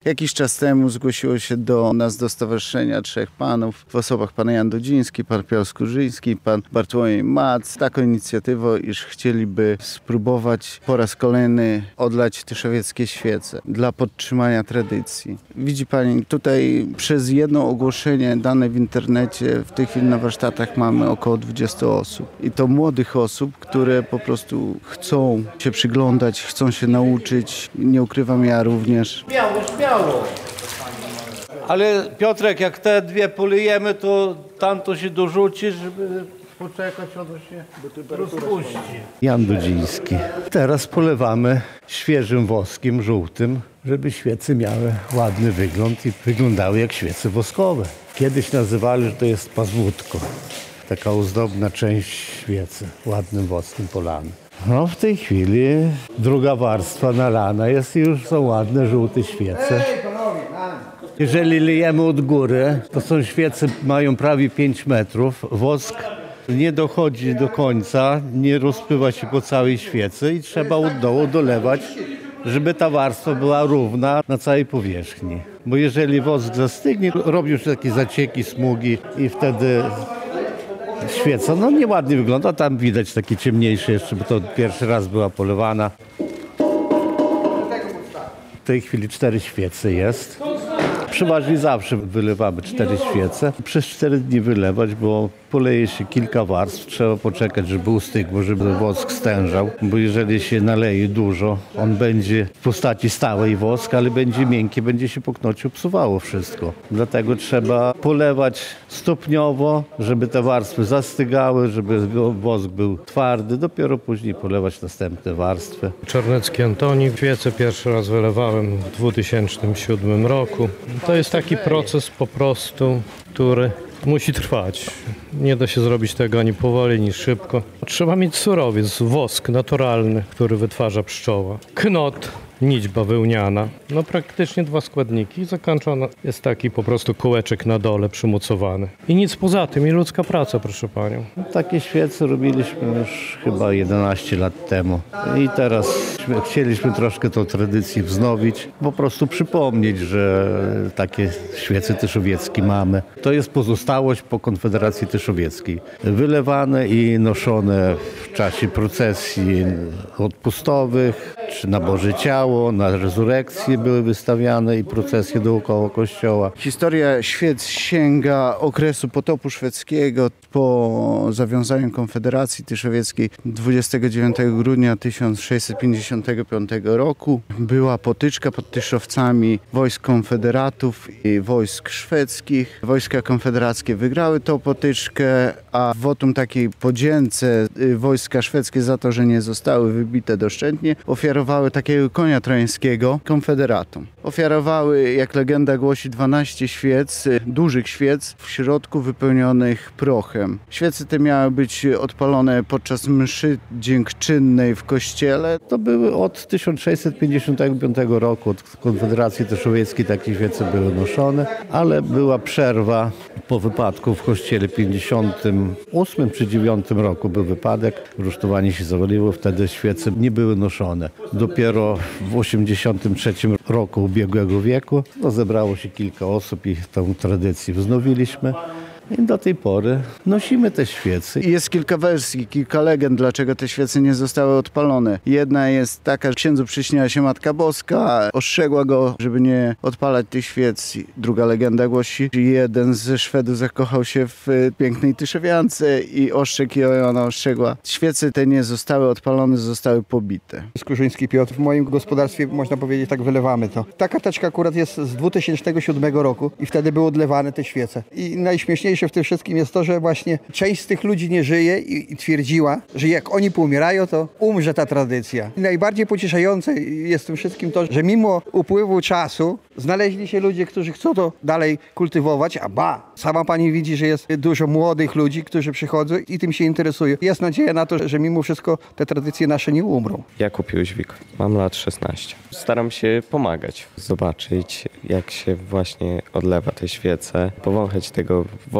Jakiś czas temu zgłosiło się do nas do stowarzyszenia 3 panów w osobach pan Jan Dudziński, pan Piotr Skurzyński, pan Bartłomiej Mac. Taką inicjatywę, iż chcieliby spróbować po raz kolejny odlać tyszowieckie świece dla podtrzymania tradycji. Widzi pani, tutaj przez jedno ogłoszenie dane w internecie w tej chwili na warsztatach mamy około 20 osób. I to młodych osób, które po prostu chcą się przyglądać, chcą się nauczyć. Nie ukrywam, ja również. Śmiało. Ale Piotrek, jak te dwie polyjemy, to tamto się dorzuci, żeby poczekać, ono się rozpuści. Jan Dudziński. Teraz polewamy świeżym woskiem żółtym, żeby świece miały ładny wygląd i wyglądały jak świece woskowe. Kiedyś nazywali, że to jest pazłódko. Taka ozdobna część świecy, ładnym woskiem polany. No w tej chwili druga warstwa nalana jest i już są ładne żółte świece. Jeżeli lejemy od góry, to są świece, mają prawie 5 metrów. Wosk nie dochodzi do końca, nie rozpływa się po całej świecy i trzeba od dołu dolewać, żeby ta warstwa była równa na całej powierzchni. Bo jeżeli wosk zastygnie, robią się takie zacieki, smugi i wtedy świeca nieładnie wygląda. Tam widać takie ciemniejsze jeszcze, bo to pierwszy raz była polewana. W tej chwili 4 świece jest. Przeważnie zawsze wylewamy 4 świece. Przez 4 dni wylewać, bo poleje się kilka warstw. Trzeba poczekać, żeby ustygło, żeby wosk stężał. Bo jeżeli się naleje dużo, on będzie w postaci stałej wosk, ale będzie miękki, będzie się po knociu psuwało wszystko. Dlatego trzeba polewać stopniowo, żeby te warstwy zastygały, żeby wosk był twardy. Dopiero później polewać następne warstwy. Czarnecki Antoni. Świecę pierwszy raz wylewałem w 2007 roku. To jest taki proces po prostu, który musi trwać. Nie da się zrobić tego ani powoli, ani szybko. Trzeba mieć surowiec, wosk naturalny, który wytwarza pszczoła. Knot, nić bawełniana. Praktycznie 2 składniki. Zakończony jest taki po prostu kółeczek na dole przymocowany. I nic poza tym, i ludzka praca, proszę panią. Takie świece robiliśmy już chyba 11 lat temu. I teraz chcieliśmy troszkę tą tradycję wznowić. Po prostu przypomnieć, że takie świece tyszowieckie mamy. To jest pozostałość po Konfederacji Tyszowieckiej. Wylewane i noszone w czasie procesji odpustowych, czy na Boże Ciało, na rezurekcje były wystawiane i procesje dookoła kościoła. Historia świec sięga okresu potopu szwedzkiego. Po zawiązaniu Konfederacji Tyszowieckiej 29 grudnia 1655 roku była potyczka pod Tyszowcami wojsk konfederatów i wojsk szwedzkich. Wojska konfederackie wygrały tą potyczkę, a w wotum takiej podzięce wojska szwedzkie za to, że nie zostały wybite doszczętnie, ofiarowały takiego konia trojańskiego konfederatom. Ofiarowały, jak legenda głosi, 12 świec, dużych świec, w środku wypełnionych prochem. Świece te miały być odpalone podczas mszy dziękczynnej w kościele. To były od 1655 roku, od Konfederacji Tyszowieckiej takie świece były noszone, ale była przerwa po wypadku w kościele w 58 czy 9 roku był wypadek. Rusztowanie się zawaliło, wtedy świece nie były noszone. Dopiero w 83 roku ubiegłego wieku zebrało się kilka osób i tę tradycję wznowiliśmy. I do tej pory nosimy te świece. Jest kilka wersji, kilka legend, dlaczego te świece nie zostały odpalone. Jedna jest taka, że księdzu przyśniła się Matka Boska, ostrzegła go, żeby nie odpalać tych świec. Druga legenda głosi, że jeden ze Szwedów zakochał się w pięknej Tyszowiance i ostrzegł ją, i ona ostrzegła. Świece te nie zostały odpalone, zostały pobite. Skurzyński Piotr. W moim gospodarstwie, można powiedzieć, tak wylewamy to. Ta karteczka akurat jest z 2007 roku i wtedy były odlewane te świece. I najśmieszniejsze w tym wszystkim jest to, że właśnie część z tych ludzi nie żyje i twierdziła, że jak oni poumierają, to umrze ta tradycja. I najbardziej pocieszające jest w tym wszystkim to, że mimo upływu czasu znaleźli się ludzie, którzy chcą to dalej kultywować, sama pani widzi, że jest dużo młodych ludzi, którzy przychodzą i tym się interesują. Jest nadzieja na to, że mimo wszystko te tradycje nasze nie umrą. Jakub Jóźwik, mam lat 16. Staram się pomagać, zobaczyć jak się właśnie odlewa te świece, powąchać tego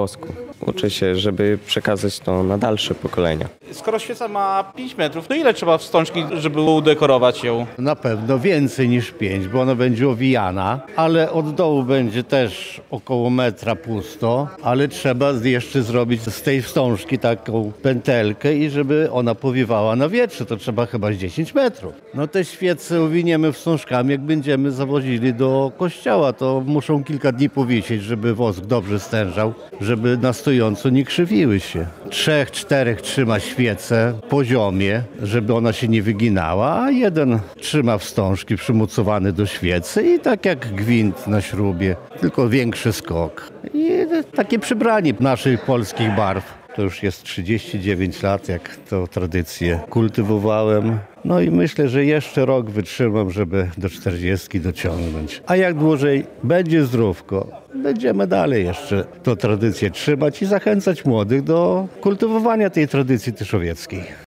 wosku. Uczę się, żeby przekazać to na dalsze pokolenia. Skoro świeca ma 5 metrów, to ile trzeba wstążki, żeby udekorować ją? Na pewno więcej niż 5, bo ona będzie owijana, ale od dołu będzie też około metra pusto, ale trzeba jeszcze zrobić z tej wstążki taką pętelkę i żeby ona powiewała na wietrze, to trzeba chyba z 10 metrów. No te świece owiniemy wstążkami, jak będziemy zawozili do kościoła, to muszą kilka dni powiesić, żeby wosk dobrze stężał, żeby na stojąco nie krzywiły się. 3-4 trzyma świecę w poziomie, żeby ona się nie wyginała, a jeden trzyma wstążki przymocowany do świecy i tak jak gwint na śrubie, tylko większy skok. I takie przybranie naszych polskich barw. To już jest 39 lat, jak tą tradycję kultywowałem. No i myślę, że jeszcze rok wytrzymam, żeby do 40 dociągnąć. A jak dłużej będzie zdrówko, będziemy dalej jeszcze tę tradycję trzymać i zachęcać młodych do kultywowania tej tradycji tyszowieckiej.